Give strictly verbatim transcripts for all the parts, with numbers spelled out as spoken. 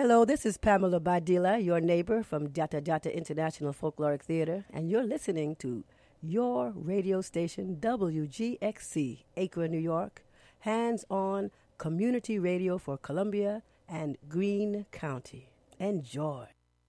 Hello, this is Pamela Badilla, your neighbor from Jata Jata International Folkloric Theater, and you're listening to your radio station, W G X C, Acre, New York, hands-on community radio for Columbia and Greene County. Enjoy.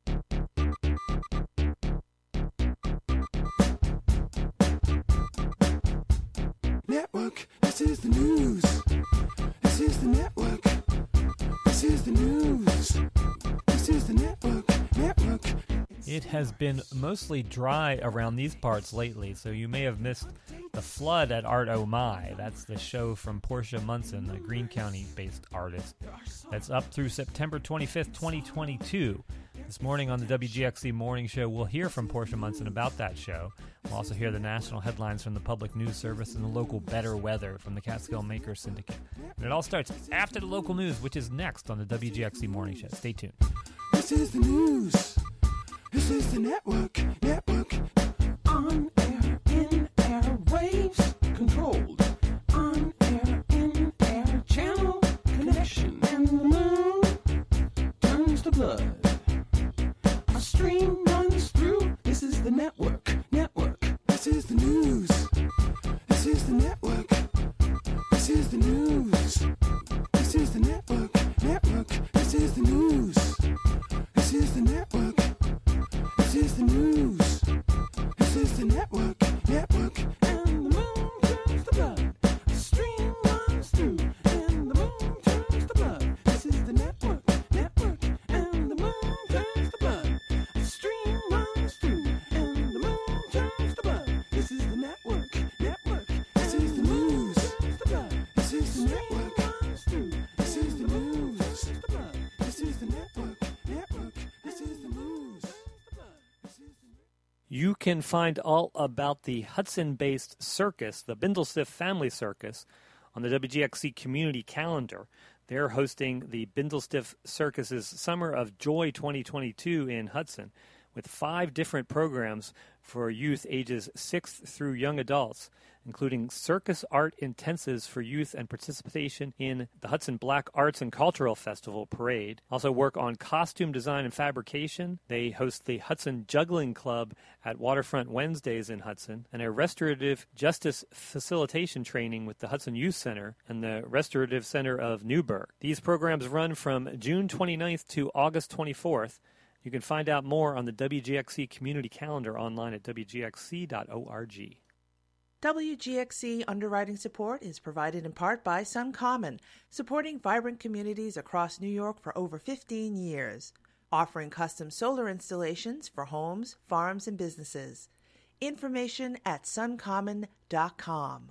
Network, this is the news. This is the network. This is the news. This is the network. Network. It has been mostly dry around these parts lately, so you may have missed the flood at Art Oh My. That's the show from Portia Munson, a Greene County-based artist. That's up through September twenty-fifth, twenty twenty-two. This morning on the W G X C Morning Show, we'll hear from Portia Munson about that show. We'll also hear the national headlines from the Public News Service and the local Better Weather from the Catskill Makers Syndicate. And it all starts after the local news, which is next on the W G X C Morning Show. Stay tuned. This is the news. This is the network. Network. On air, in air, waves controlled. On air, in air, channel connection. And the moon turns to blood. A stream runs through. This is the network. Network. This is the news. This is the network. This is the news. This is the network. Network. This is the news. This is the network. This is the news. This is the network. Network. And the moon turns to blood. A stream runs through. And the moon turns to blood. This is the network. Network. And the moon turns to blood. A stream runs through. And the moon turns to blood. This is the network. Network. This is the news. This is the network. This is the news. This is the network. Network. This is the news. You can find all about the Hudson-based circus, the Bindlestiff Family Circus, on the W G X C community calendar. They're hosting the Bindlestiff Circus's Summer of Joy twenty twenty-two in Hudson, with five different programs for youth ages six through young adults, including circus art intensives for youth and participation in the Hudson Black Arts and Cultural Festival Parade. Also work on costume design and fabrication. They host the Hudson Juggling Club at Waterfront Wednesdays in Hudson, and a restorative justice facilitation training with the Hudson Youth Center and the Restorative Center of Newburgh. These programs run from June twenty-ninth to August twenty-fourth. You can find out more on the W G X C community calendar online at w g x c dot org. W G X C underwriting support is provided in part by SunCommon, supporting vibrant communities across New York for over fifteen years, offering custom solar installations for homes, farms, and businesses. Information at sun common dot com.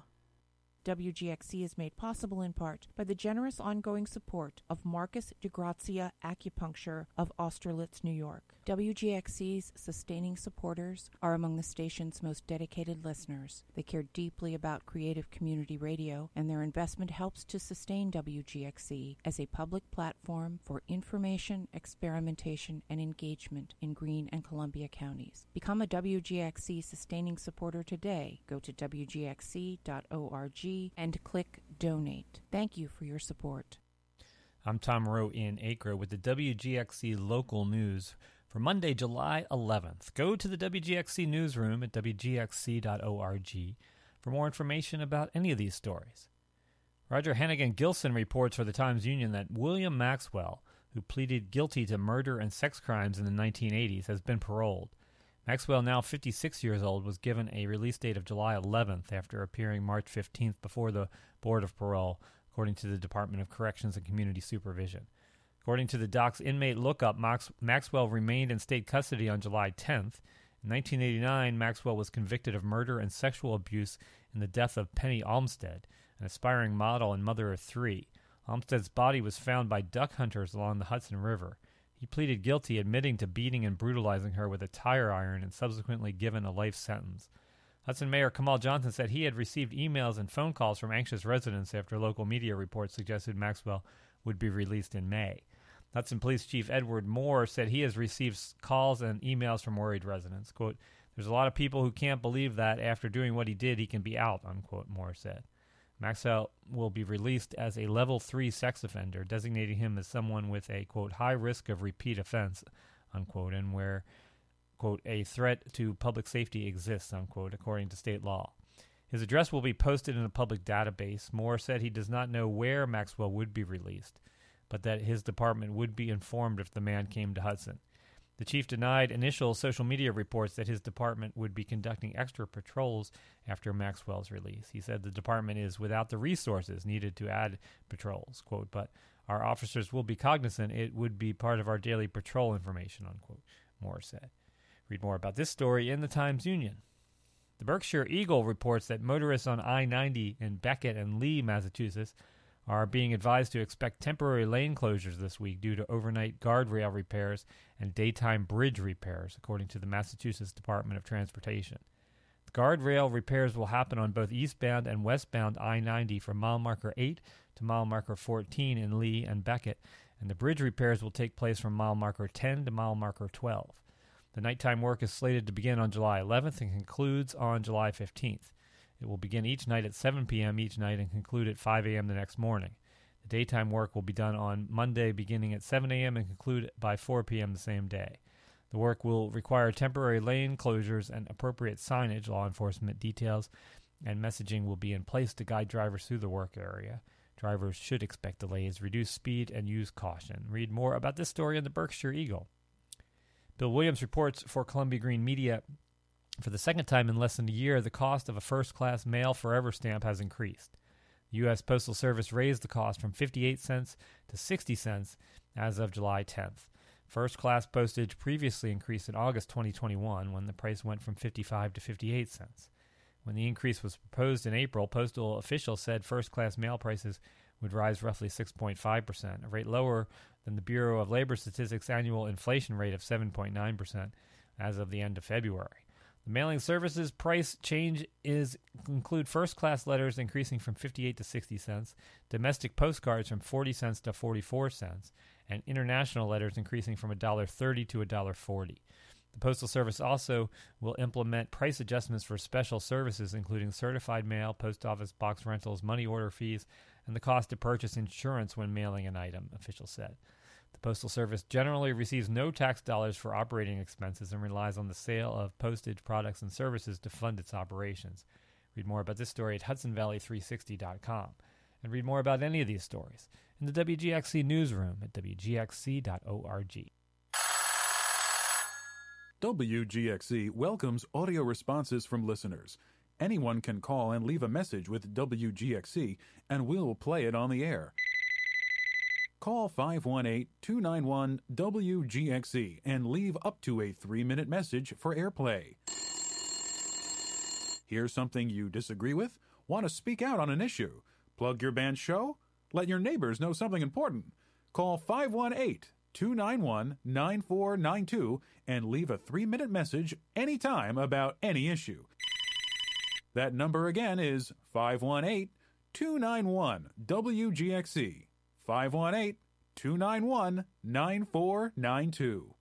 W G X C is made possible in part by the generous ongoing support of Marcus DeGrazia Acupuncture of Austerlitz, New York. W G X C's sustaining supporters are among the station's most dedicated listeners. They care deeply about creative community radio, and their investment helps to sustain W G X C as a public platform for information, experimentation, and engagement in Greene and Columbia counties. Become a W G X C sustaining supporter today. Go to w g x c dot org and click Donate. Thank you for your support. I'm Tom Rowe in Acre with the W G X C local news for Monday, July eleventh. Go to the W G X C newsroom at w g x c dot org for more information about any of these stories. Roger Hannigan Gilson reports for the Times-Union that William Maxwell, who pleaded guilty to murder and sex crimes in the nineteen eighties, has been paroled. Maxwell, now fifty-six years old, was given a release date of July eleventh after appearing March fifteenth before the Board of Parole, according to the Department of Corrections and Community Supervision. According to the Doc's inmate lookup, Max- Maxwell remained in state custody on July tenth. In nineteen eighty-nine, Maxwell was convicted of murder and sexual abuse in the death of Penny Olmsted, an aspiring model and mother of three. Olmsted's body was found by duck hunters along the Hudson River. He pleaded guilty, admitting to beating and brutalizing her with a tire iron and subsequently given a life sentence. Hudson Mayor Kamal Johnson said he had received emails and phone calls from anxious residents after local media reports suggested Maxwell would be released in May. Hudson Police Chief Edward Moore said he has received calls and emails from worried residents. Quote, "There's a lot of people who can't believe that after doing what he did, he can be out," unquote, Moore said. Maxwell will be released as a level three sex offender, designating him as someone with a, quote, high risk of repeat offense, unquote, and where, quote, a threat to public safety exists, unquote, according to state law. His address will be posted in a public database. Moore said he does not know where Maxwell would be released, but that his department would be informed if the man came to Hudson. The chief denied initial social media reports that his department would be conducting extra patrols after Maxwell's release. He said the department is without the resources needed to add patrols, quote, but our officers will be cognizant it would be part of our daily patrol information, unquote, Moore said. Read more about this story in the Times-Union. The Berkshire Eagle reports that motorists on I ninety in Beckett and Lee, Massachusetts, are being advised to expect temporary lane closures this week due to overnight guardrail repairs and daytime bridge repairs, according to the Massachusetts Department of Transportation. The guardrail repairs will happen on both eastbound and westbound I ninety from mile marker eight to mile marker fourteen in Lee and Beckett, and the bridge repairs will take place from mile marker ten to mile marker twelve. The nighttime work is slated to begin on July eleventh and concludes on July fifteenth. It will begin each night at seven p.m. each night and conclude at five a.m. the next morning. The daytime work will be done on Monday beginning at seven a.m. and conclude by four p.m. the same day. The work will require temporary lane closures and appropriate signage. Law enforcement details and messaging will be in place to guide drivers through the work area. Drivers should expect delays, reduce speed, and use caution. Read more about this story in the Berkshire Eagle. Bill Williams reports for Columbia Green Media, for the second time in less than a year, the cost of a first-class mail forever stamp has increased. The U S Postal Service raised the cost from fifty-eight cents to sixty cents as of July tenth. First-class postage previously increased in August twenty twenty-one when the price went from fifty-five to fifty-eight cents. When the increase was proposed in April, postal officials said first-class mail prices would rise roughly six point five percent, a rate lower than the Bureau of Labor Statistics' annual inflation rate of seven point nine percent as of the end of February. The mailing services price change is include first-class letters increasing from fifty-eight to sixty cents, domestic postcards from forty cents to forty-four cents, and international letters increasing from one dollar thirty to one dollar forty. The Postal Service also will implement price adjustments for special services, including certified mail, post office box rentals, money order fees, and the cost to purchase insurance when mailing an item, officials said. The Postal Service generally receives no tax dollars for operating expenses and relies on the sale of postage products and services to fund its operations. Read more about this story at Hudson Valley three sixty dot com. And read more about any of these stories in the W G X C newsroom at W G X C dot org. W G X C welcomes audio responses from listeners. Anyone can call and leave a message with W G X C, and we'll play it on the air. Call five one eight, two nine one, W G X C and leave up to a three-minute message for airplay. Hear something you disagree with? Want to speak out on an issue? Plug your band's show? Let your neighbors know something important? Call five one eight, two nine one, nine four nine two and leave a three-minute message anytime about any issue. That number again is five one eight, two nine one, W G X C. five one eight, two nine one, nine four nine two.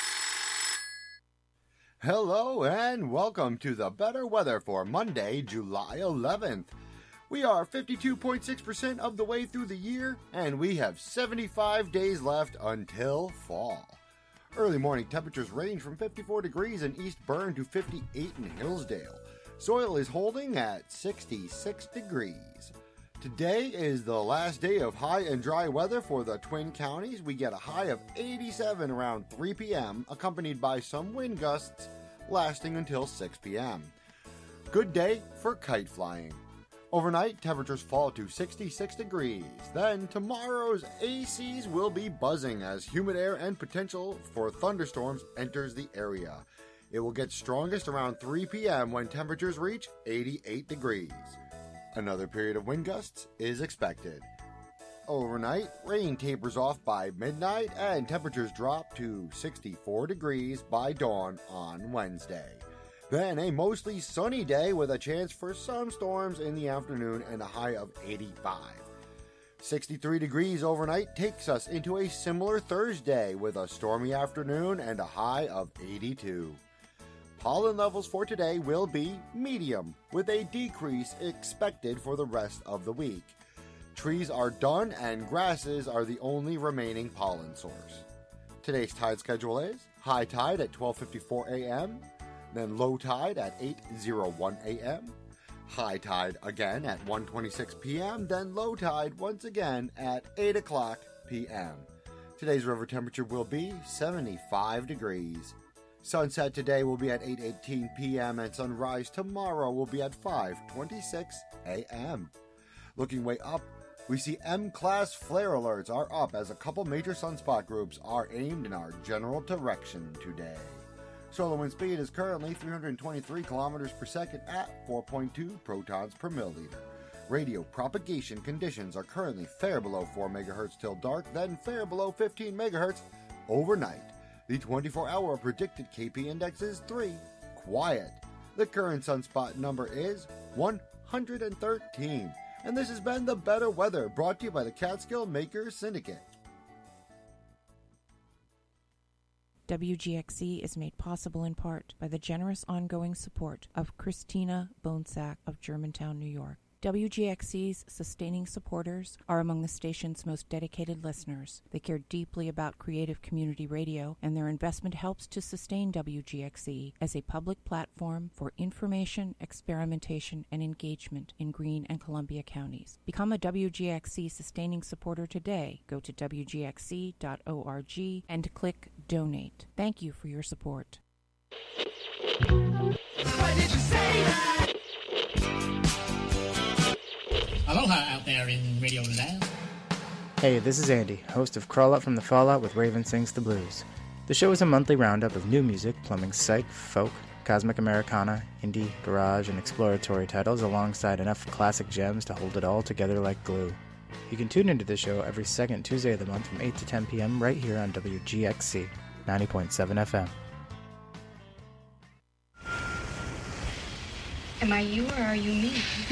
Hello and welcome to the better weather for Monday, July eleventh. We are fifty-two point six percent of the way through the year, and we have seventy-five days left until fall. Early morning temperatures range from fifty-four degrees in East Burn to fifty-eight in Hillsdale. Soil is holding at sixty-six degrees. Today is the last day of high and dry weather for the Twin Counties. We get a high of eighty-seven around three p.m., accompanied by some wind gusts lasting until six p.m. Good day for kite flying. Overnight, temperatures fall to sixty-six degrees. Then, tomorrow's A Cs will be buzzing as humid air and potential for thunderstorms enters the area. It will get strongest around three p.m. when temperatures reach eighty-eight degrees. Another period of wind gusts is expected. Overnight, rain tapers off by midnight and temperatures drop to sixty-four degrees by dawn on Wednesday. Then a mostly sunny day with a chance for some storms in the afternoon and a high of eighty-five. sixty-three degrees overnight takes us into a similar Thursday with a stormy afternoon and a high of eighty-two. Pollen levels for today will be medium, with a decrease expected for the rest of the week. Trees are done and grasses are the only remaining pollen source. Today's tide schedule is high tide at twelve fifty-four a.m., then low tide at eight oh one a.m., high tide again at one twenty-six p.m., then low tide once again at eight o'clock p.m. Today's river temperature will be seventy-five degrees. Sunset today will be at eight eighteen p.m. and sunrise tomorrow will be at five twenty-six a.m. Looking way up, we see M-class flare alerts are up as a couple major sunspot groups are aimed in our general direction today. Solar wind speed is currently three hundred twenty-three kilometers per second at four point two protons per milliliter. Radio propagation conditions are currently fair below four megahertz till dark, then fair below fifteen megahertz overnight. The twenty-four hour predicted K P index is three, quiet. The current sunspot number is one hundred thirteen. And this has been The Better Weather, brought to you by the Catskill Makers Syndicate. W G X C is made possible in part by the generous ongoing support of Christina Bonesack of Germantown, New York. W G X C's sustaining supporters are among the station's most dedicated listeners. They care deeply about creative community radio, and their investment helps to sustain W G X C as a public platform for information, experimentation, and engagement in Greene and Columbia counties. Become a W G X C sustaining supporter today. Go to W G X C dot org and click Donate. Thank you for your support. Why did you say that? Aloha out there in Radio Land. Hey, this is Andy, host of Crawl Up from the Fallout with Raven Sings the Blues. The show is a monthly roundup of new music, plumbing psych, folk, cosmic Americana, indie, garage, and exploratory titles alongside enough classic gems to hold it all together like glue. You can tune into the show every second Tuesday of the month from eight to ten p.m. right here on W G X C ninety point seven F M. Am I you or are you me?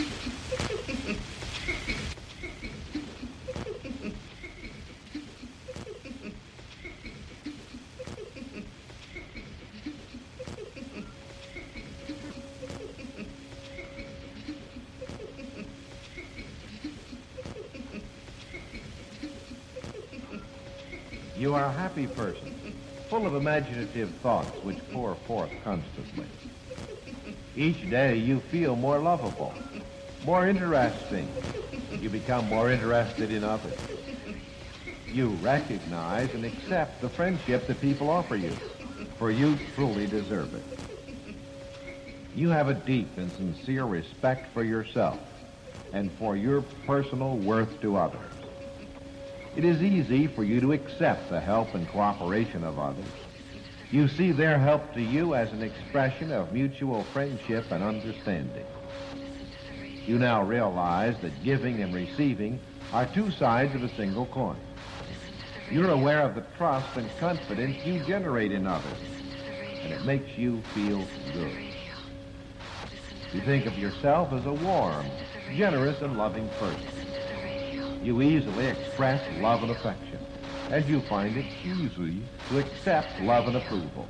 You are a happy person, full of imaginative thoughts which pour forth constantly. Each day you feel more lovable, more interesting. You become more interested in others. You recognize and accept the friendship that people offer you, for you truly deserve it. You have a deep and sincere respect for yourself and for your personal worth to others. It is easy for you to accept the help and cooperation of others. You see their help to you as an expression of mutual friendship and understanding. You now realize that giving and receiving are two sides of a single coin. You're aware of the trust and confidence you generate in others, and it makes you feel good. You think of yourself as a warm, generous, and loving person. You easily express love and affection, and you find it easy to accept love and approval.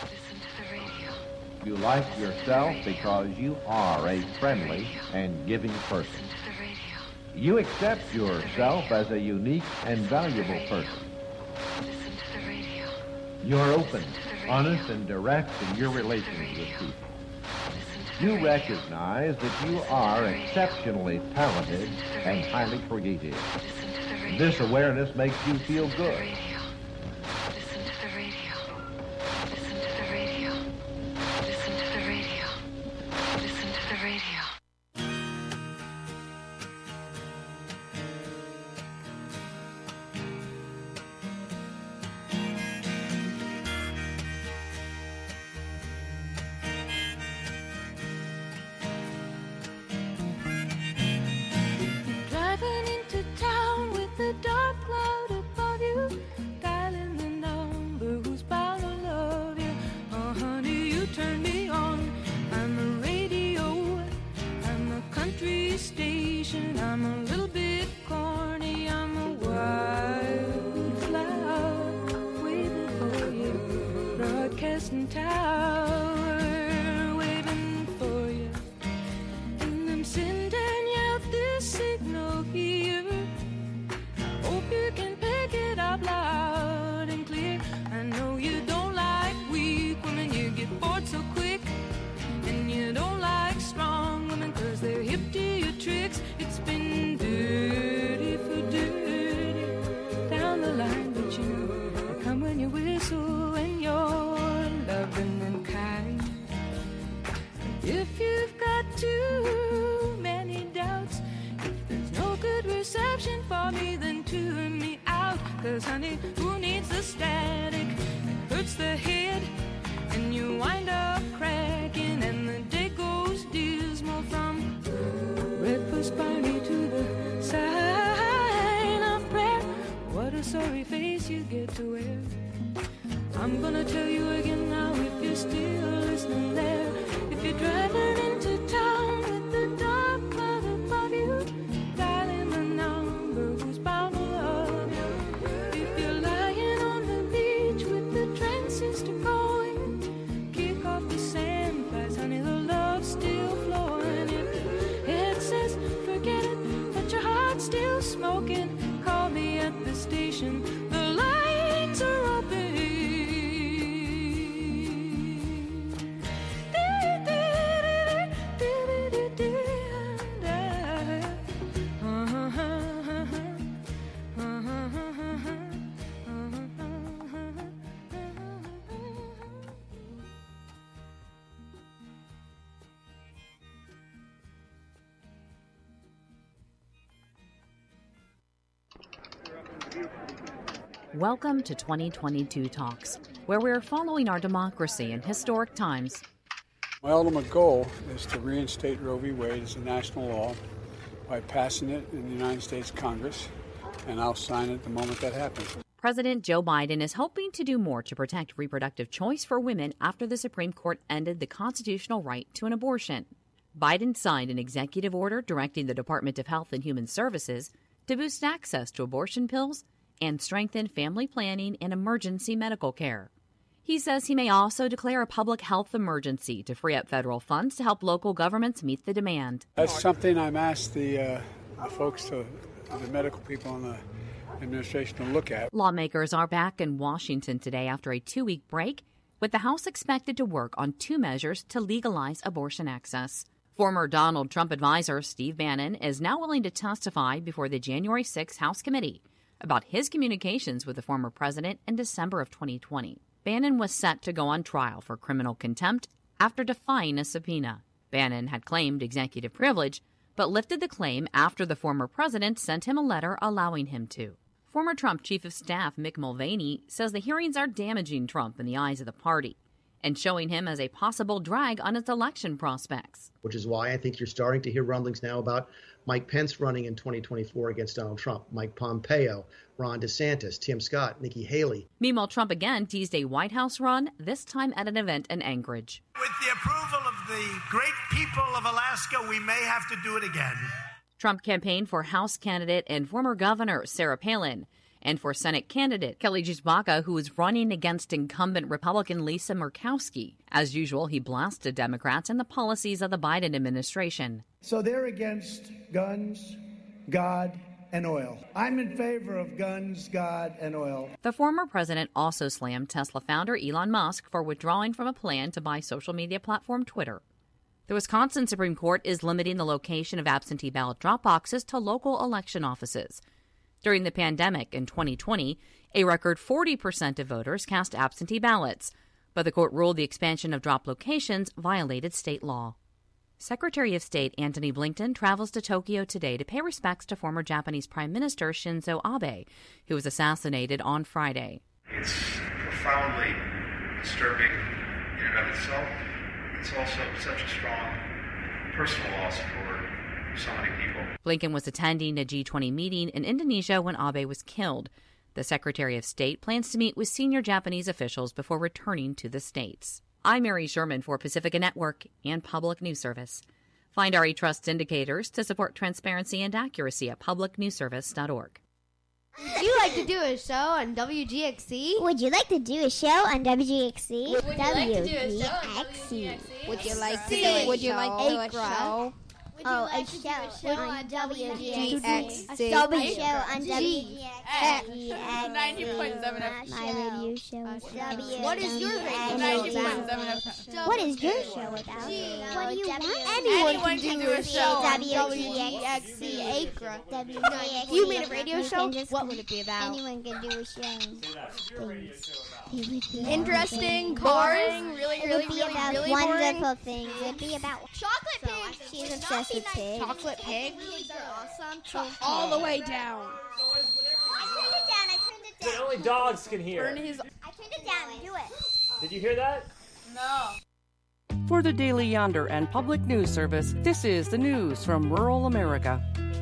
You like yourself because you are a friendly and giving person. You accept yourself as a unique and valuable person. You're open, honest, and direct in your relations with people. You recognize that you are exceptionally talented and highly creative. This awareness makes you feel good. Tower. sending out this signal here. I hope you can pick it up loud and clear. I know you don't like weak women, you get bored so quick. And you don't like strong women, cause they're hip to your tricks. It's been dirty for dirty down the line, but you come when you whistle and you're loving and kind. If you've got too many doubts, if there's no good reception for me, then tune me out. Cause honey, who needs the static? It hurts the head and you wind up cracking, and the day goes dismal from breakfast party to the sign of prayer. What a sorry face you get to wear. I'm gonna tell you again now, if you're still listening there. If you're driving into town with the dark cloud above you, dialing the number who's bound to love you. If you're lying on the beach with the transistor going, kick off the sandflies, honey, the love's still flowing. If the head says forget it, but your heart's still smoking, call me at the station, the lights are open. Welcome to twenty twenty-two Talks, where we're following our democracy in historic times. My ultimate goal is to reinstate Roe v. Wade as a national law by passing it in the United States Congress, and I'll sign it the moment that happens. President Joe Biden is hoping to do more to protect reproductive choice for women after the Supreme Court ended the constitutional right to an abortion. Biden signed an executive order directing the Department of Health and Human Services to boost access to abortion pills and strengthen family planning and emergency medical care. He says he may also declare a public health emergency to free up federal funds to help local governments meet the demand. That's something I'm asked the, uh, the folks, to, the medical people in the administration to look at. Lawmakers are back in Washington today after a two-week break, with the House expected to work on two measures to legalize abortion access. Former Donald Trump advisor Steve Bannon is now willing to testify before the January sixth House committee about his communications with the former president in December of twenty twenty. Bannon was set to go on trial for criminal contempt after defying a subpoena. Bannon had claimed executive privilege, but lifted the claim after the former president sent him a letter allowing him to. Former Trump Chief of Staff Mick Mulvaney says the hearings are damaging Trump in the eyes of the party and showing him as a possible drag on its election prospects. Which is why I think you're starting to hear rumblings now about Mike Pence running in twenty twenty-four against Donald Trump, Mike Pompeo, Ron DeSantis, Tim Scott, Nikki Haley. Meanwhile, Trump again teased a White House run, this time at an event in Anchorage. With the approval of the great people of Alaska, we may have to do it again. Trump campaigned for House candidate and former governor Sarah Palin, and for Senate candidate Kelly Gisbaka, who is running against incumbent Republican Lisa Murkowski. As usual, he blasted Democrats and the policies of the Biden administration. So they're against guns, God, and oil. I'm in favor of guns, God, and oil. The former president also slammed Tesla founder Elon Musk for withdrawing from a plan to buy social media platform Twitter. The Wisconsin Supreme Court is limiting the location of absentee ballot drop boxes to local election offices. During the pandemic in twenty twenty, a record forty percent of voters cast absentee ballots, but the court ruled the expansion of drop locations violated state law. Secretary of State Antony Blinken travels to Tokyo today to pay respects to former Japanese Prime Minister Shinzo Abe, who was assassinated on Friday. It's profoundly disturbing in and of itself. It's also such a strong personal loss for so many people. Blinken was attending a G twenty meeting in Indonesia when Abe was killed. The Secretary of State plans to meet with senior Japanese officials before returning to the States. I'm Mary Sherman for Pacifica Network and Public News Service. Find R E Trust indicators to support transparency and accuracy at public news service dot org. Would you like to do a show on W G X C? Would you like to do a show on W G X C? Would you like to do a show on W G X C? Would you like to do a show? Would you like to do a show? Oh, a show, show on W G G X X C. C. W A show on W G X C. ninety point seven F M. My radio show. What is your radio ninety show point about? seven F M. What is your show about? What do you want? Anyone can do a show on W G W G X X C C Acre. Acre. If you made a radio show, what would it be about? Anyone can do a show. Interesting, boring, really, really, It would be really, about really wonderful boring. things. It would be about Chocolate pigs. She's obsessed with pigs. Chocolate pigs. Pigs are awesome. Cho- All the way down. I turned it down. I turned it down. But only dogs can hear. I turned it down. Do it. Did you hear that? No. For the Daily Yonder and Public News Service, this is the news from rural America.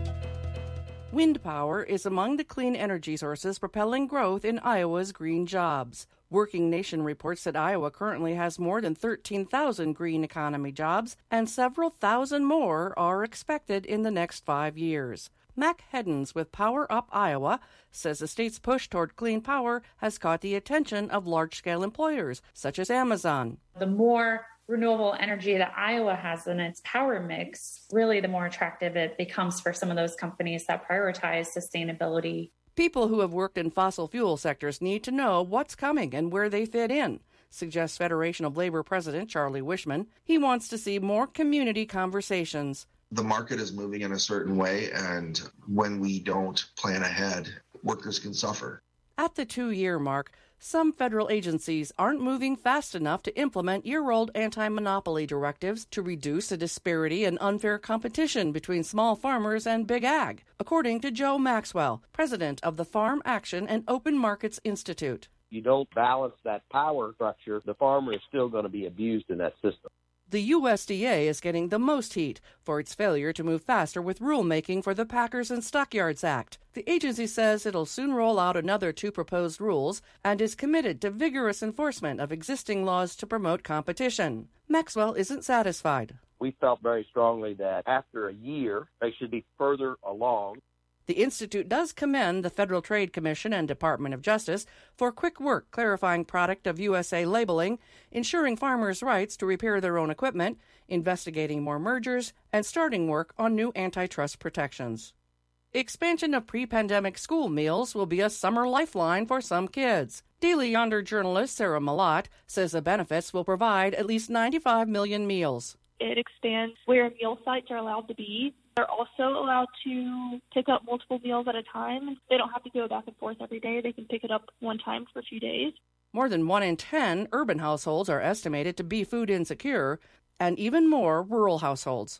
Wind power is among the clean energy sources propelling growth in Iowa's green jobs. Working Nation reports that Iowa currently has more than thirteen thousand green economy jobs, and several thousand more are expected in the next five years. Mac Heddens with Power Up Iowa says the state's push toward clean power has caught the attention of large-scale employers, such as Amazon. The more renewable energy that Iowa has in its power mix, really the more attractive it becomes for some of those companies that prioritize sustainability. People who have worked in fossil fuel sectors need to know what's coming and where they fit in, suggests Federation of Labor President Charlie Wishman. He wants to see more community conversations. The market is moving in a certain way, and when we don't plan ahead, workers can suffer. At the two-year mark, some federal agencies aren't moving fast enough to implement year-old anti-monopoly directives to reduce the disparity and unfair competition between small farmers and big ag, according to Joe Maxwell, president of the Farm Action and Open Markets Institute. You don't balance that power structure, the farmer is still going to be abused in that system. The U S D A is getting the most heat for its failure to move faster with rulemaking for the Packers and Stockyards Act. The agency says it'll soon roll out another two proposed rules and is committed to vigorous enforcement of existing laws to promote competition. Maxwell isn't satisfied. We felt very strongly that after a year, they should be further along. The Institute does commend the Federal Trade Commission and Department of Justice for quick work clarifying product of U S A labeling, ensuring farmers' rights to repair their own equipment, investigating more mergers, and starting work on new antitrust protections. Expansion of pre-pandemic school meals will be a summer lifeline for some kids. Daily Yonder journalist Sarah Malott says the benefits will provide at least ninety-five million meals. It expands where meal sites are allowed to be. They're also allowed to pick up multiple meals at a time. They don't have to go back and forth every day. They can pick it up one time for a few days. More than one in ten urban households are estimated to be food insecure, and even more rural households.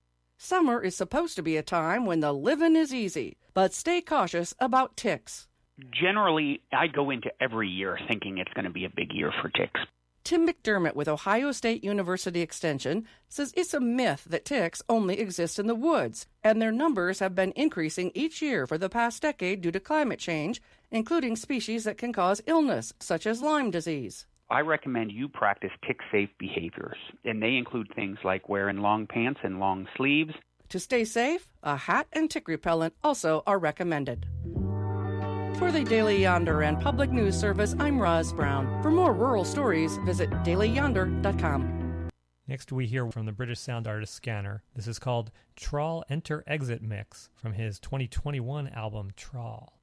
Summer is supposed to be a time when the living is easy, but stay cautious about ticks. Generally, I go into every year thinking it's going to be a big year for ticks. Tim McDermott with Ohio State University Extension says it's a myth that ticks only exist in the woods, and their numbers have been increasing each year for the past decade due to climate change, including species that can cause illness, such as Lyme disease. I recommend you practice tick-safe behaviors, and they include things like wearing long pants and long sleeves. To stay safe, a hat and tick repellent also are recommended. For the Daily Yonder and Public News Service, I'm Roz Brown. For more rural stories, visit daily yonder dot com. Next, we hear from the British sound artist Scanner. This is called Trawl Enter Exit Mix from his twenty twenty-one album Trawl.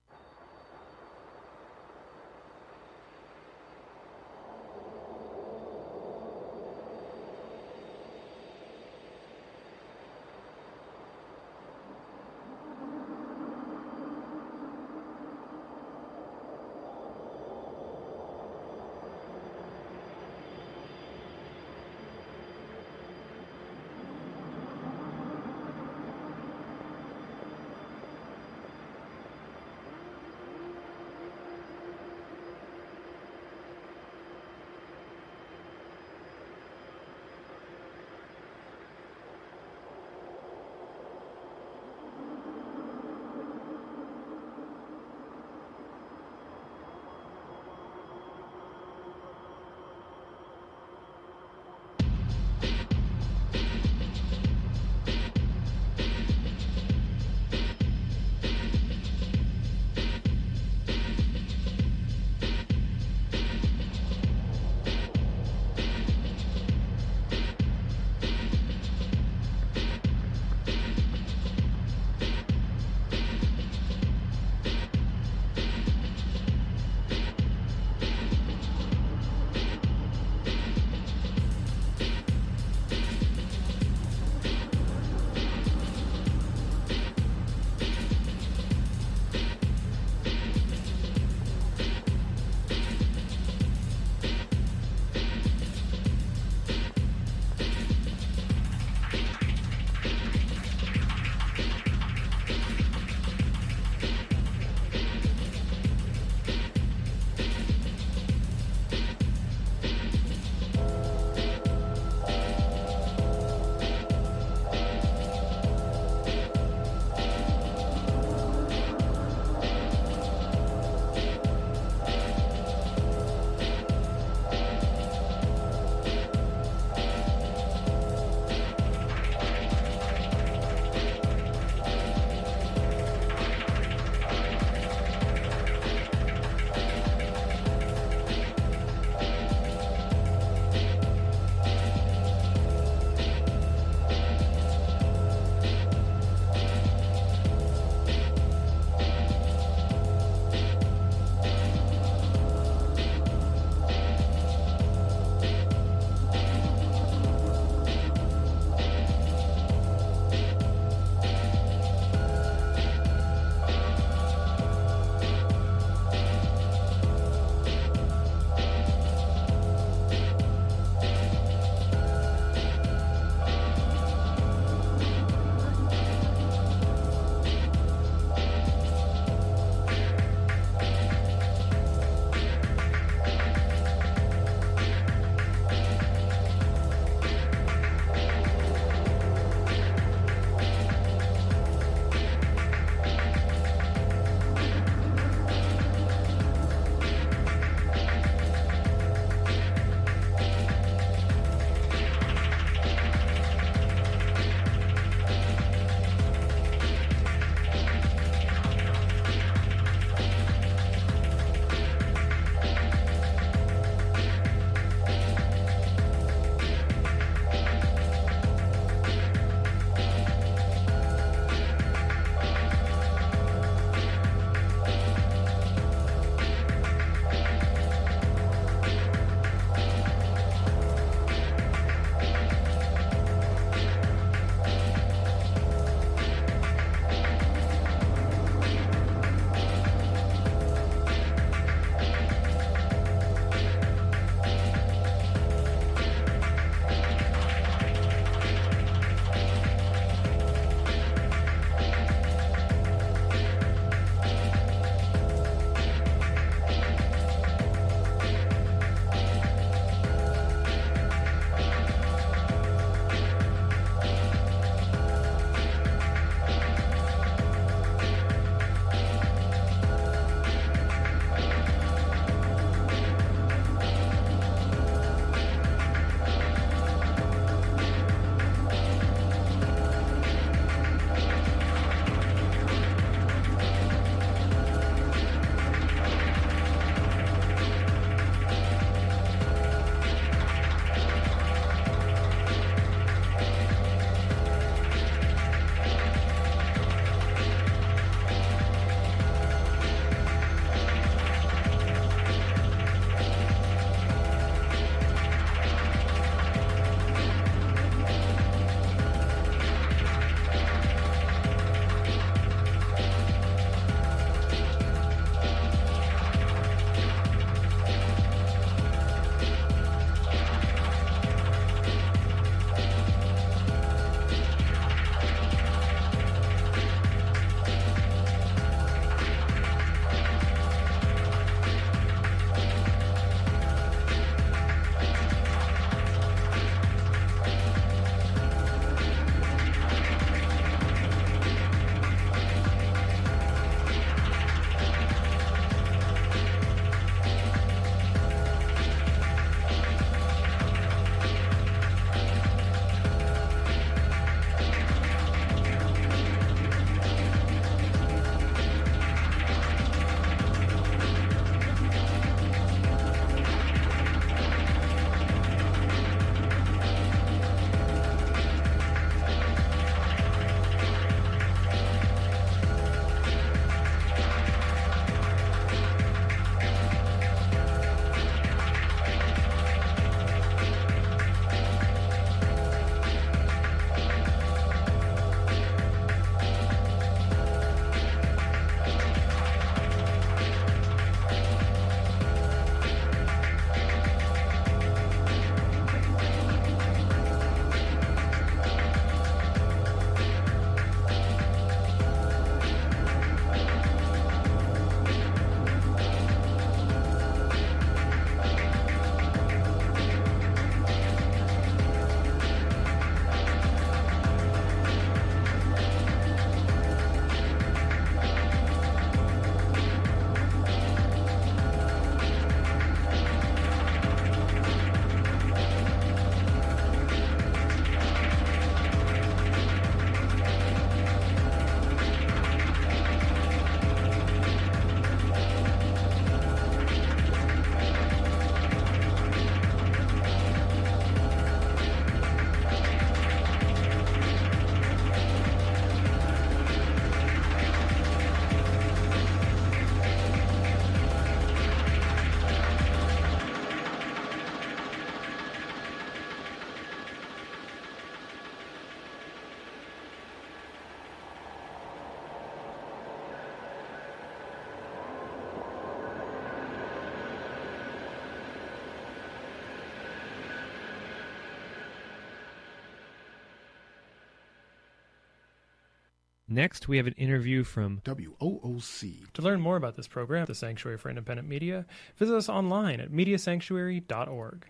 Next, we have an interview from W O O C. To learn more about this program, the Sanctuary for Independent Media, visit us online at media sanctuary dot org.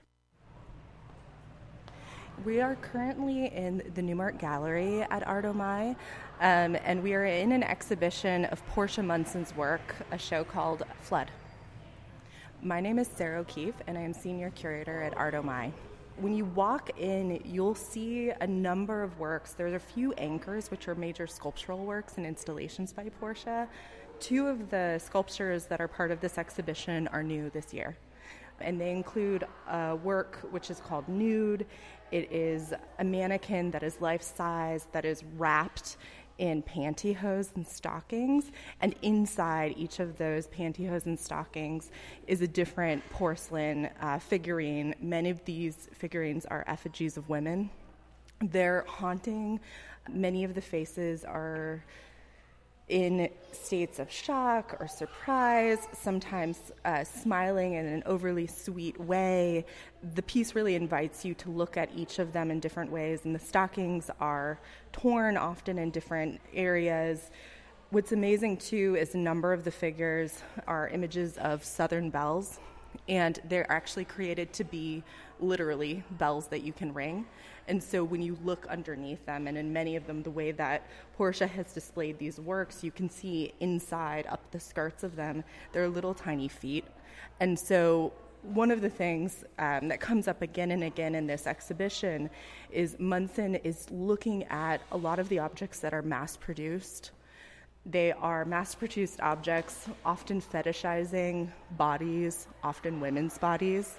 We are currently in the Newmark Gallery at Ardomai, um, and we are in an exhibition of Portia Munson's work, a show called Flood. My name is Sarah O'Keefe, and I am Senior Curator at Ardomai. When you walk in, you'll see a number of works. There are a few anchors, which are major sculptural works and installations by Portia. Two of the sculptures that are part of this exhibition are new this year, and they include a work which is called Nude. It is a mannequin that is life-size, that is wrapped in pantyhose and stockings, and inside each of those pantyhose and stockings is a different porcelain uh, figurine. Many of these figurines are effigies of women. They're haunting. Many of the faces are in states of shock or surprise, sometimes uh, smiling in an overly sweet way. The piece really invites you to look at each of them in different ways, and the stockings are torn often in different areas. What's amazing, too, is a number of the figures are images of Southern belles, and they're actually created to be literally bells that you can ring. And so when you look underneath them, and in many of them, the way that Portia has displayed these works, you can see inside, up the skirts of them, they're little tiny feet. And so one of the things um, that comes up again and again in this exhibition is Munson is looking at a lot of the objects that are mass-produced. They are mass-produced objects, often fetishizing bodies, often women's bodies.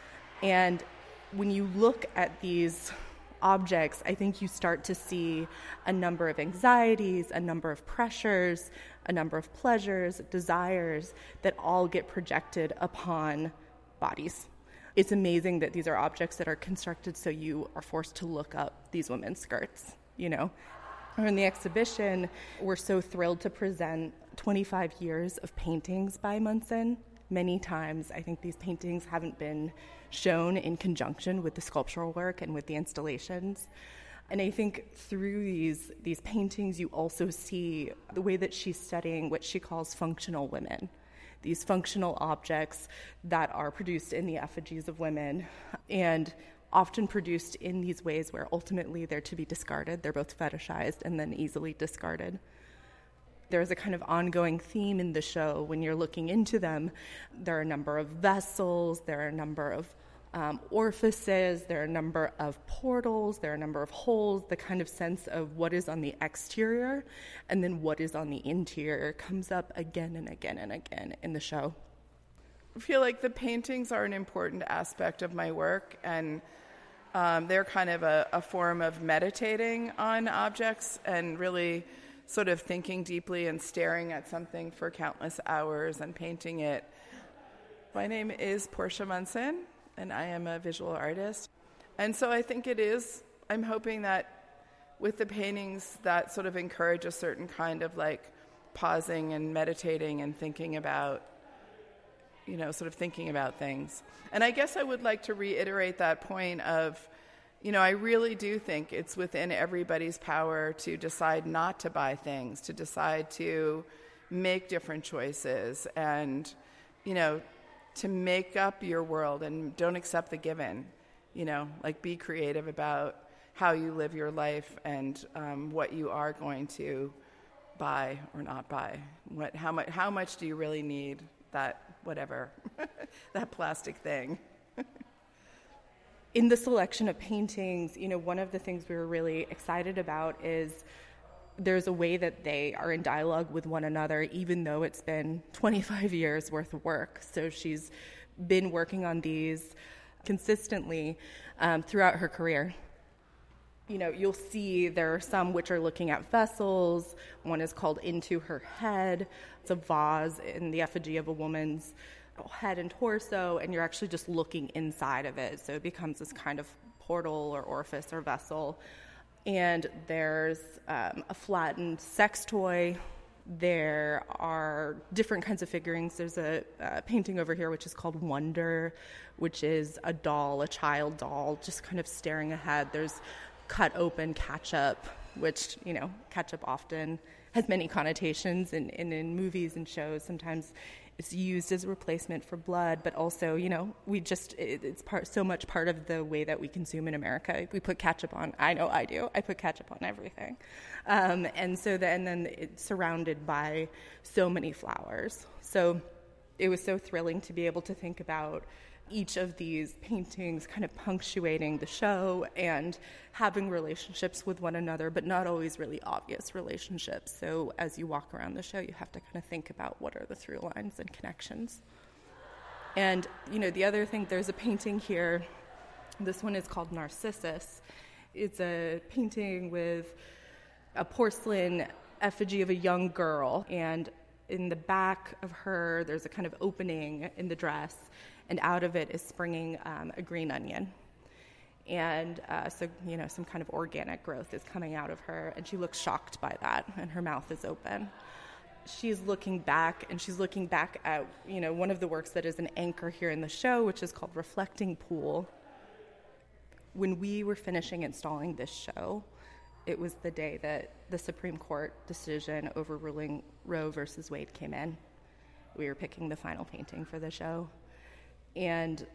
And when you look at these objects, I think you start to see a number of anxieties, a number of pressures, a number of pleasures, desires that all get projected upon bodies. It's amazing that these are objects that are constructed so you are forced to look up these women's skirts, you know. In the exhibition, we're so thrilled to present twenty-five years of paintings by Munson. Many times, I think these paintings haven't been shown in conjunction with the sculptural work and with the installations. And I think through these, these paintings, you also see the way that she's studying what she calls functional women, these functional objects that are produced in the effigies of women and often produced in these ways where ultimately they're to be discarded. They're both fetishized and then easily discarded. There's a kind of ongoing theme in the show when you're looking into them. There are a number of vessels, there are a number of um, orifices, there are a number of portals, there are a number of holes. The kind of sense of what is on the exterior and then what is on the interior comes up again and again and again in the show. I feel like the paintings are an important aspect of my work, and um, they're kind of a, a form of meditating on objects and really sort of thinking deeply and staring at something for countless hours and painting it. My name is Portia Munson, and I am a visual artist. And so I think it is, I'm hoping that with the paintings that sort of encourage a certain kind of like pausing and meditating and thinking about, you know, sort of thinking about things. And I guess I would like to reiterate that point of, you know, I really do think it's within everybody's power to decide not to buy things, to decide to make different choices and, you know, to make up your world and don't accept the given, you know, like be creative about how you live your life and um, what you are going to buy or not buy. What, how much, how much do you really need that, whatever, that plastic thing? In the selection of paintings, you know, one of the things we were really excited about is there's a way that they are in dialogue with one another, even though it's been twenty-five years worth of work. So she's been working on these consistently um, throughout her career. You know, you'll see there are some which are looking at vessels. One is called Into Her Head. It's a vase in the effigy of a woman's head and torso, and you're actually just looking inside of it. So it becomes this kind of portal or orifice or vessel. And there's um, a flattened sex toy. There are different kinds of figurines. There's a, a painting over here which is called Wonder, which is a doll, a child doll, just kind of staring ahead. There's cut open catch-up which, you know, ketchup often has many connotations, and, and in movies and shows sometimes it's used as a replacement for blood, but also, you know, we just, it, it's part so much part of the way that we consume in America. We put ketchup on, I know I do, I put ketchup on everything. Um, and so then, and then it's surrounded by so many flowers. So it was so thrilling to be able to think about each of these paintings kind of punctuating the show and having relationships with one another, but not always really obvious relationships. So as you walk around the show, you have to kind of think about what are the through lines and connections. And, you know, the other thing, there's a painting here. This one is called Narcissus. It's a painting with a porcelain effigy of a young girl, and in the back of her, there's a kind of opening in the dress, and out of it is springing um, a green onion. And uh, so, you know, some kind of organic growth is coming out of her, and she looks shocked by that, and her mouth is open. She's looking back, and she's looking back at, you know, one of the works that is an anchor here in the show, which is called Reflecting Pool. When we were finishing installing this show, it was the day that the Supreme Court decision overruling Roe versus Wade came in. We were picking the final painting for the show. And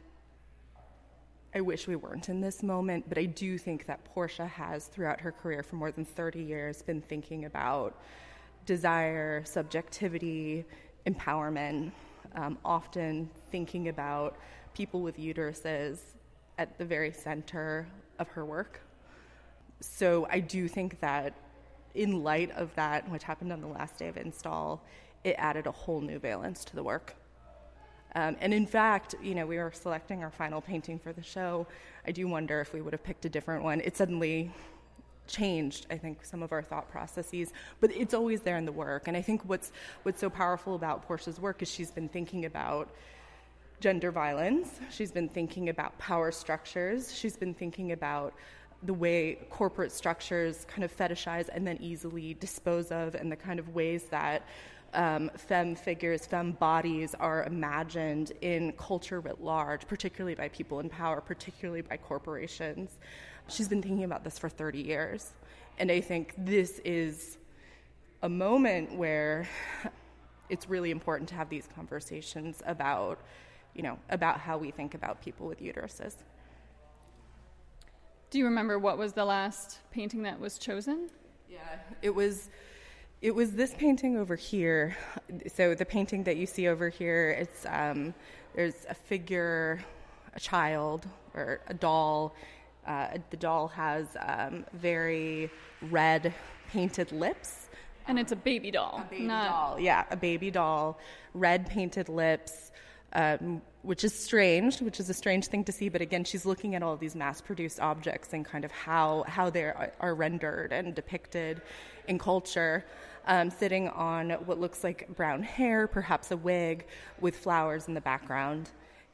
I wish we weren't in this moment, but I do think that Portia has, throughout her career for more than thirty years, been thinking about desire, subjectivity, empowerment, um, often thinking about people with uteruses at the very center of her work. So I do think that in light of that, which happened on the last day of install, it added a whole new valence to the work. Um, and in fact, you know, we were selecting our final painting for the show. I do wonder if we would have picked a different one. It suddenly changed, I think, some of our thought processes, but it's always there in the work. And I think what's what's so powerful about Portia's work is she's been thinking about gender violence. She's been thinking about power structures. She's been thinking about the way corporate structures kind of fetishize and then easily dispose of, and the kind of ways that um, femme figures, femme bodies are imagined in culture writ large, particularly by people in power, particularly by corporations. She's been thinking about this for thirty years. And I think this is a moment where it's really important to have these conversations about, you know, about how we think about people with uteruses. Do you remember what was the last painting that was chosen? Yeah, it was it was this painting over here. So the painting that you see over here, it's um, there's a figure, a child, or a doll. Uh, the doll has um, very red painted lips. And it's a baby doll. A baby not... doll, yeah, a baby doll, red painted lips, um, which is strange, which is a strange thing to see. But again, she's looking at all of these mass-produced objects and kind of how, how they are, are rendered and depicted in culture, um, sitting on what looks like brown hair, perhaps a wig, with flowers in the background.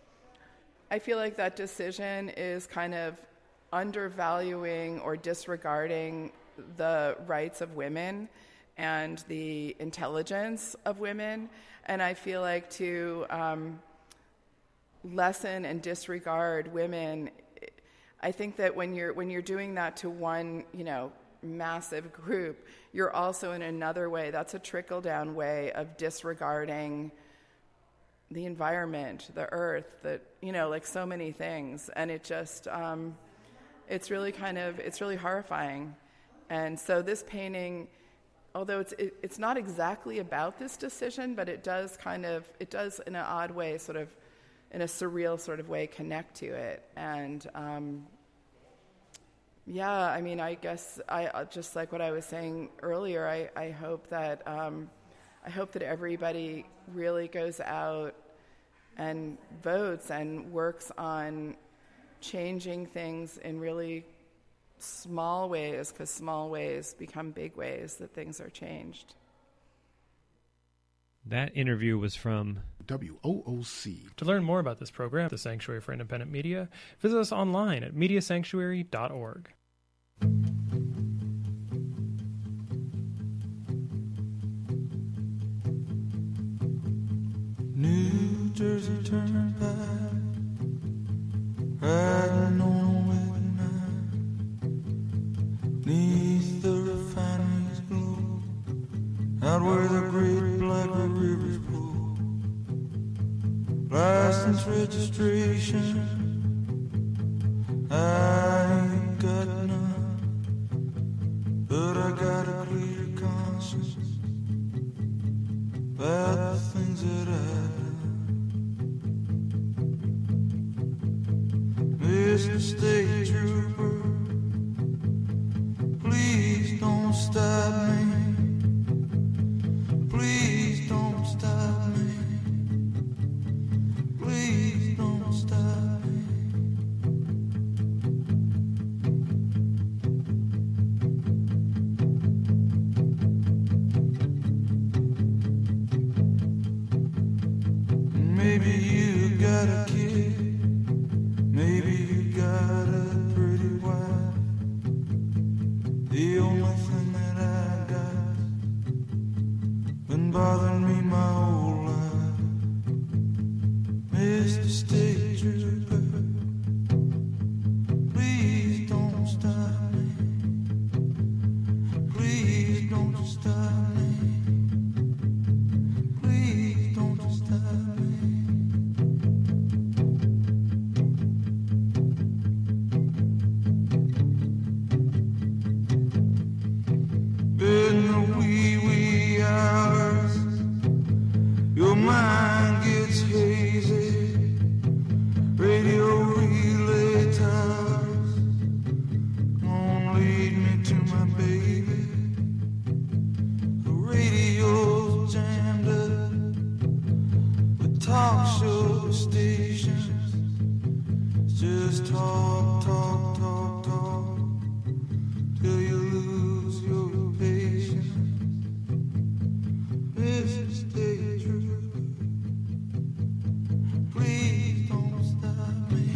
I feel like that decision is kind of undervaluing or disregarding the rights of women and the intelligence of women. And I feel like to um, lessen and disregard women, I think that when you're when you're doing that to one, you know, massive group, you're also in another way, that's a trickle-down way of disregarding the environment, the earth, that, you know, like so many things. And it just, um, it's really kind of, it's really horrifying. And so this painting, although it's it, it's not exactly about this decision, but it does kind of, it does in an odd way, sort of, in a surreal sort of way, connect to it. And um, yeah, I mean, I guess I just like what I was saying earlier. I, I hope that um, I hope that everybody really goes out and votes and works on changing things in really small ways, because small ways become big ways that things are changed. That interview was from W O O C. To learn more about this program, the Sanctuary for Independent Media, visit us online at media sanctuary dot org. New Jersey Turnpike, riding on a wagon 'neath the out where the great black rivers flow. License registration, I ain't got none, but I got a clear conscience about the things that I've done. Mister State Trooper, please don't stop me. Please don't stop me. Please don't stop me. Maybe you got a kid. Maybe you got a pretty wife. The only thing that I got been bothering me my whole life. Mister State Trooper, please don't stop me. Please don't stop me. Please don't stop me. In the wee wee hours, your mind gets hazy. Radio relay towers won't lead me to my baby. The radio's jammed up with talk show stations. It's just talk, talk, talk, talk till you lose your patience. Mister State Trooper, please don't stop me.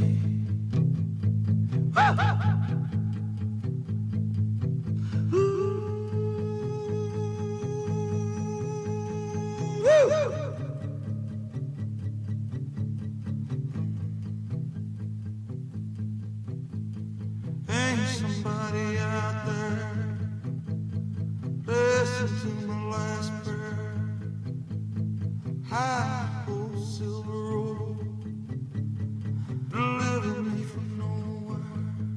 Ain't somebody out there listen to my last prayer? High old silver road, deliver me from nowhere.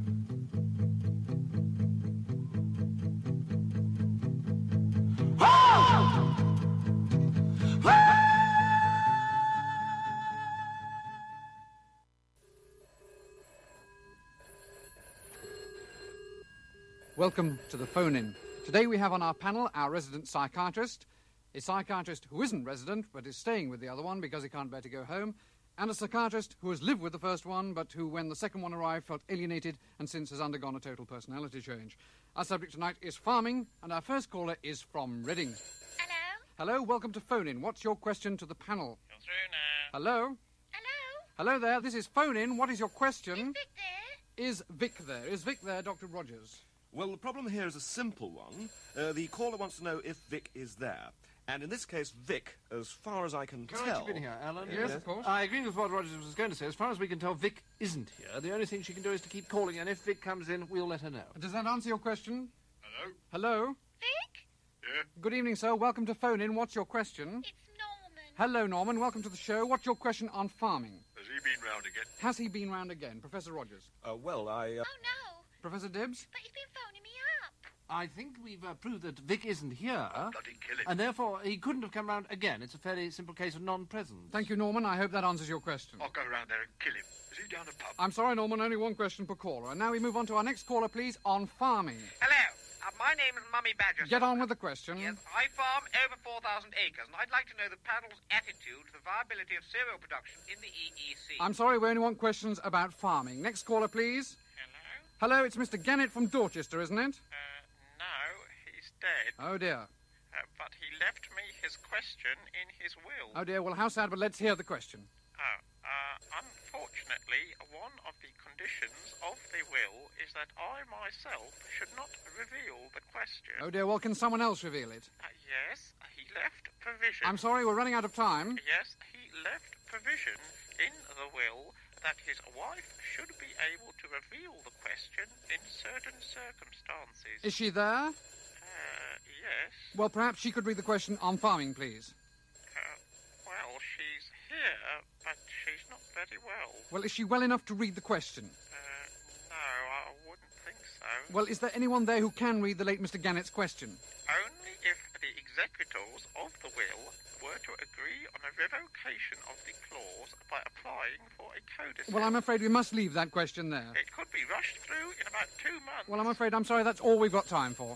Welcome to the phone-in. Today we have on our panel our resident psychiatrist, a psychiatrist who isn't resident but is staying with the other one because he can't bear to go home, and a psychiatrist who has lived with the first one but who, when the second one arrived, felt alienated and since has undergone a total personality change. Our subject tonight is farming, and our first caller is from Reading. Hello? Hello, welcome to phone-in. What's your question to the panel? You're through now. Hello? Hello? Hello there, this is phone-in. What is your question? Is Vic there? Is Vic there? Is Vic there, Doctor Rogers? Well, the problem here is a simple one. Uh, the caller wants to know if Vic is there. And in this case, Vic, as far as I can, Can tell... I chip in here, Alan? Yes, of course. I agree with what Rogers was going to say. As far as we can tell, Vic isn't here. The only thing she can do is to keep calling, and if Vic comes in, we'll let her know. Does that answer your question? Hello? Hello? Vic? Yeah? Good evening, sir. Welcome to Phone In. What's your question? It's Norman. Hello, Norman. Welcome to the show. What's your question on farming? Has he been round again? Has he been round again? Professor Rogers. Uh, well, I... Uh... Oh, no. Professor Dibbs? But he's been phoning me up. I think we've uh, proved that Vic isn't here. Oh, bloody kill him. And therefore, he couldn't have come round again. It's a fairly simple case of non-presence. Thank you, Norman. I hope that answers your question. I'll go round there and kill him. Is he down the pub? I'm sorry, Norman. Only one question per caller. And now we move on to our next caller, please, on farming. Hello. Uh, my name is Mummy Badger. Get on with the question. Yes, I farm over four thousand acres, and I'd like to know the panel's attitude to the viability of cereal production in the E E C. I'm sorry, we only want questions about farming. Next caller, please. Hello? Hello, it's Mister Gannett from Dorchester, isn't it? Uh, no, he's dead. Oh, dear. Uh, but he left me his question in his will. Oh, dear. Well, how sad, but let's hear the question. Oh, uh, unfortunately, one of the conditions of the will is that I myself should not reveal the question. Oh, dear. Well, can someone else reveal it? Uh, yes, he left provision. I'm sorry, we're running out of time. Yes, he left provision in the will that his wife should be able to reveal the question in certain circumstances. Is she there? Uh, Yes. Well, perhaps she could read the question on farming, please. Uh, well, she's here, but she's not very well. Well, is she well enough to read the question? Uh, no, I wouldn't think so. Well, is there anyone there who can read the late Mister Gannett's question? Only if the executors of the will were to agree on a revocation of the clause by applying for a codicil. Well, I'm afraid we must leave that question there. It could be rushed through in about two months. Well, I'm afraid I'm sorry, that's all we've got time for.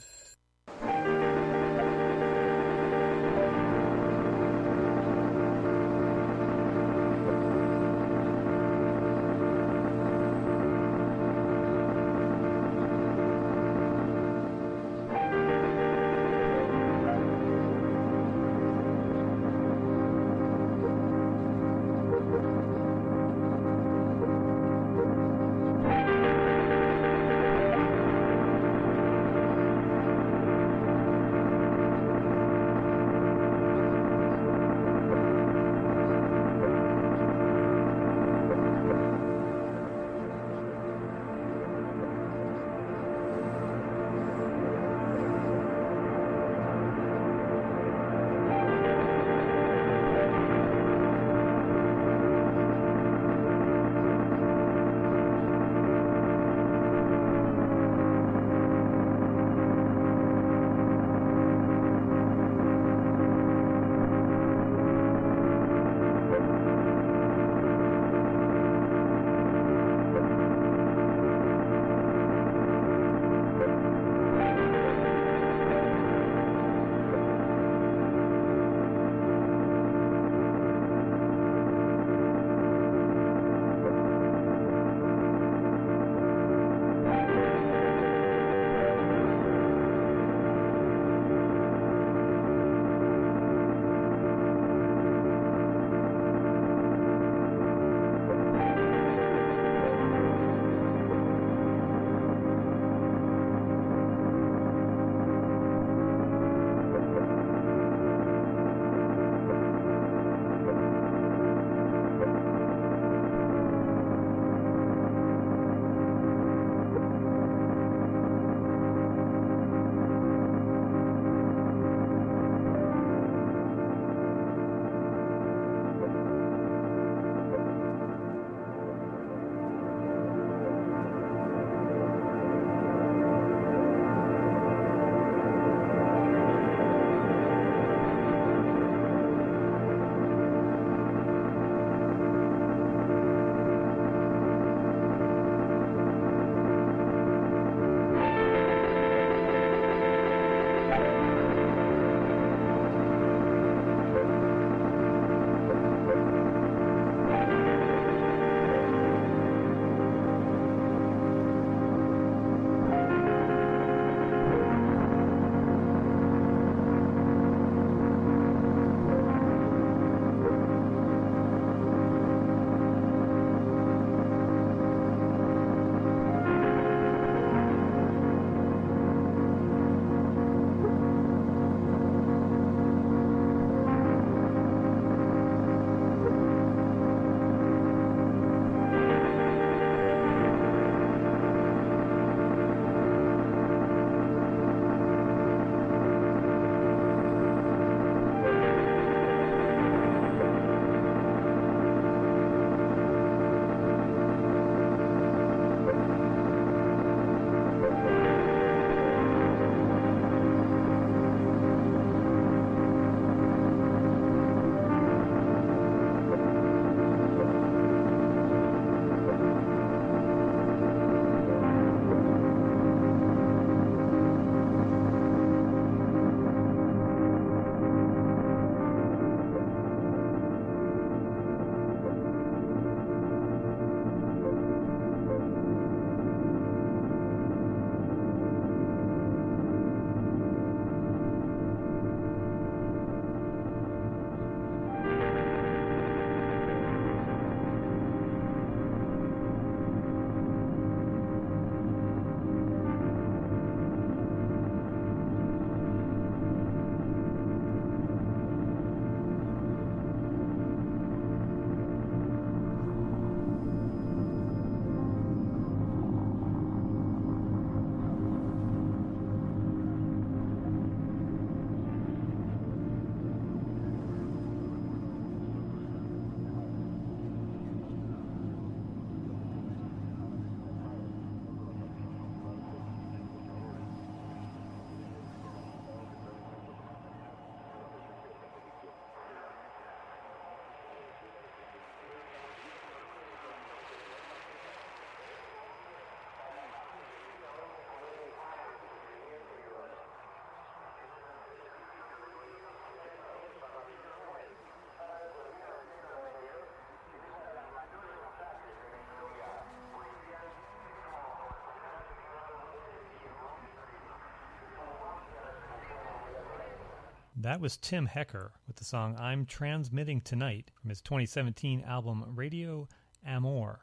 That was Tim Hecker with the song I'm Transmitting Tonight from his twenty seventeen album Radio Amor.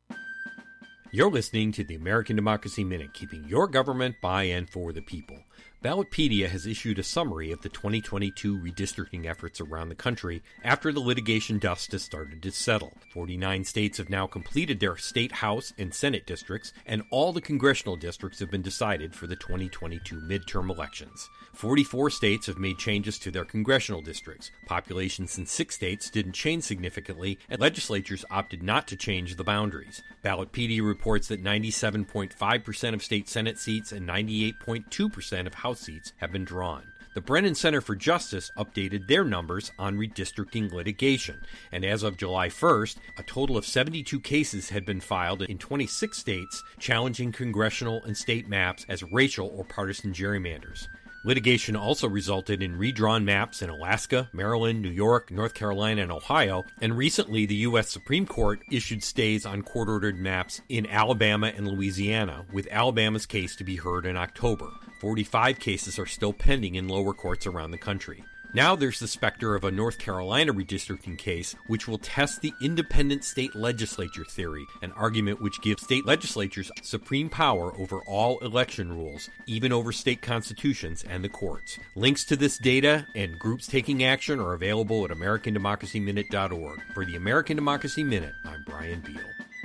You're listening to the American Democracy Minute, keeping your government by and for the people. Ballotpedia has issued a summary of the twenty twenty-two redistricting efforts around the country after the litigation dust has started to settle. forty-nine states have now completed their state House and Senate districts, and all the congressional districts have been decided for the twenty twenty-two midterm elections. forty-four states have made changes to their congressional districts. Populations in six states didn't change significantly, and legislatures opted not to change the boundaries. Ballotpedia reports that ninety-seven point five percent of state Senate seats and ninety-eight point two percent of House seats have been drawn. The Brennan Center for Justice updated their numbers on redistricting litigation, and as of July first, a total of seventy-two cases had been filed in twenty-six states challenging congressional and state maps as racial or partisan gerrymanders. Litigation also resulted in redrawn maps in Alaska, Maryland, New York, North Carolina, and Ohio, and recently the U S Supreme Court issued stays on court-ordered maps in Alabama and Louisiana, with Alabama's case to be heard in October. forty-five cases are still pending in lower courts around the country. Now there's the specter of a North Carolina redistricting case which will test the independent state legislature theory, an argument which gives state legislatures supreme power over all election rules, even over state constitutions and the courts. Links to this data and groups taking action are available at American Democracy Minute dot org. For the American Democracy Minute, I'm Brian Beal.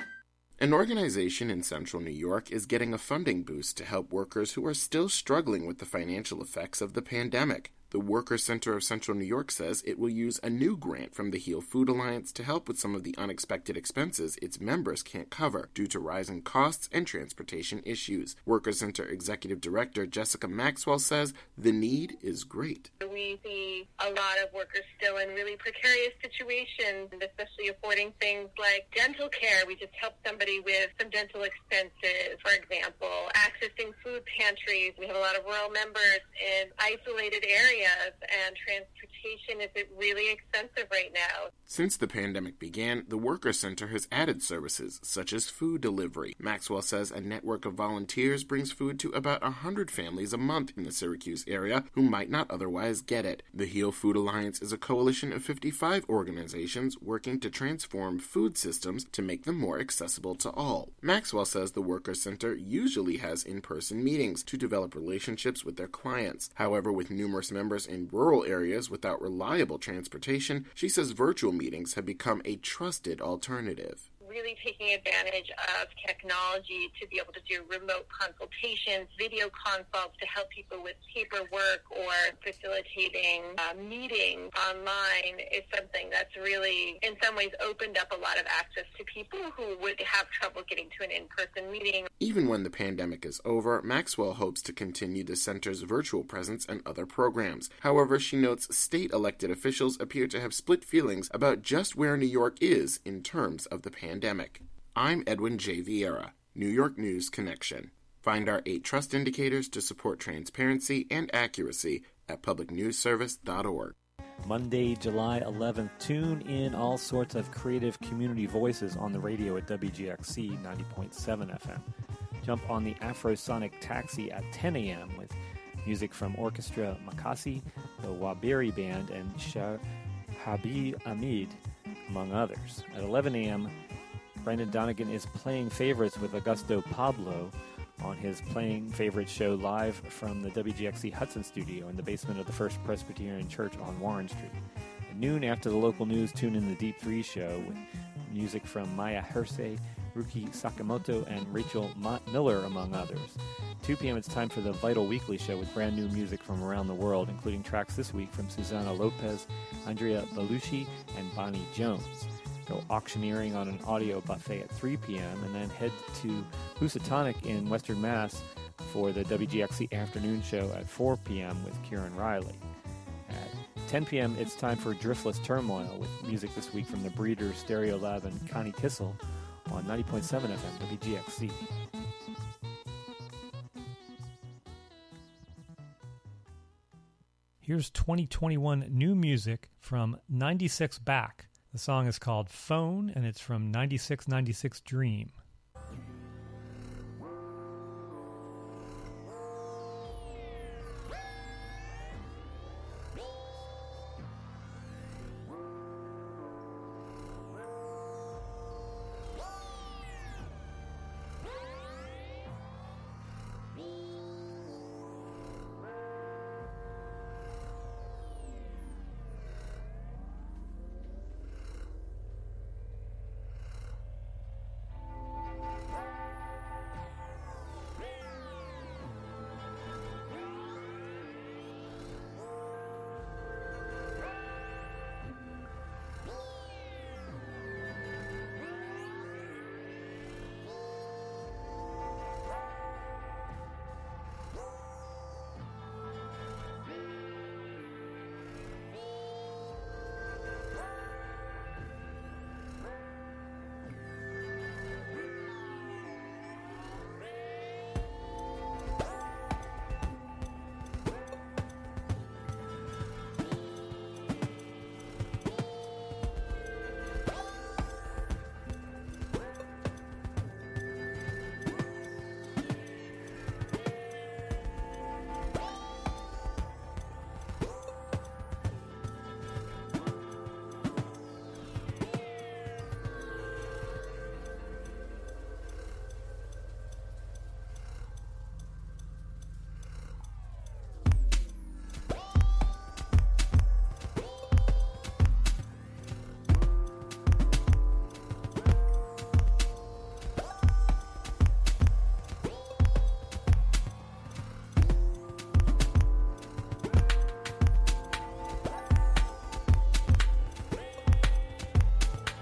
An organization in central New York is getting a funding boost to help workers who are still struggling with the financial effects of the pandemic. The Workers' Center of Central New York says it will use a new grant from the Heal Food Alliance to help with some of the unexpected expenses its members can't cover due to rising costs and transportation issues. Workers' Center Executive Director Jessica Maxwell says the need is great. We see a lot of workers still in really precarious situations, especially affording things like dental care. We just helped somebody with some dental expenses, for example, accessing food pantries. We have a lot of rural members in isolated areas, and transportation is really expensive right now. Since the pandemic began, the Workers' Center has added services such as food delivery. Maxwell says a network of volunteers brings food to about one hundred families a month in the Syracuse area who might not otherwise get it. The Heal Food Alliance is a coalition of fifty-five organizations working to transform food systems to make them more accessible to all. Maxwell says the Workers' Center usually has in-person meetings to develop relationships with their clients. However, with numerous members in rural areas without reliable transportation, she says virtual meetings have become a trusted alternative. Really taking advantage of technology to be able to do remote consultations, video consults to help people with paperwork or facilitating uh, meetings online is something that's really, in some ways, opened up a lot of access to people who would have trouble getting to an in-person meeting. Even when the pandemic is over, Maxwell hopes to continue the center's virtual presence and other programs. However, she notes state elected officials appear to have split feelings about just where New York is in terms of the pandemic. I'm Edwin J. Vieira, New York News Connection. Find our eight trust indicators to support transparency and accuracy at public news service dot org. Monday, July eleventh, tune in all sorts of creative community voices on the radio at W G X C ninety point seven F M. Jump on the Afrosonic Taxi at ten a.m. with music from Orchestra Makasi, the Wabiri Band, and Shah Habib Ahmed, among others. At eleven a.m., Brendan Donegan is playing favorites with Augusto Pablo on his Playing Favorites show live from the W G X C Hudson studio in the basement of the First Presbyterian Church on Warren Street. At noon, after the local news, tune in the Deep Three show with music from Maya Hersey, Ruki Sakamoto, and Rachel Ma- Miller, among others. two p.m. it's time for the Vital Weekly show with brand new music from around the world, including tracks this week from Susana Lopez, Andrea Belushi, and Bonnie Jones. Go auctioneering on an audio buffet at three p.m. and then head to Housatonic in Western Mass for the W G X C afternoon show at four p.m. with Kieran Riley. At ten p.m. it's time for Driftless Turmoil with music this week from the Breeders, Stereo Lab, and Connie Kissel on ninety point seven F M W G X C. Here's twenty twenty-one new music from ninety-six Back. The song is called Phone, and it's from ninety-six ninety-six Dream.